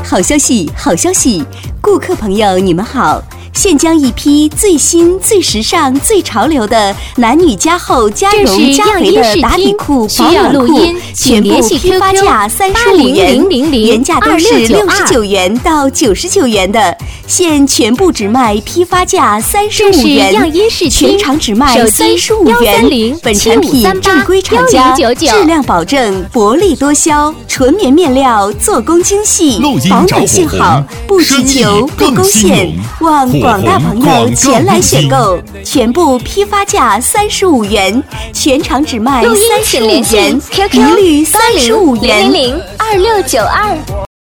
好消息，好消息！顾客朋友，你们好！现将一批最新、最时尚、最潮流的男女加厚、加绒、加肥的打底裤、保暖裤，全部批发价35元，原价都是69元到99元的，现全部只卖批发价35元，全场只卖35元。本产品正规厂家，质量保证，薄利多销，纯棉面料，做工精细，保暖性好，不直球，不勾线，望广大朋友前来选购，全部批发价35元，全场只卖35元，一律35元。 2692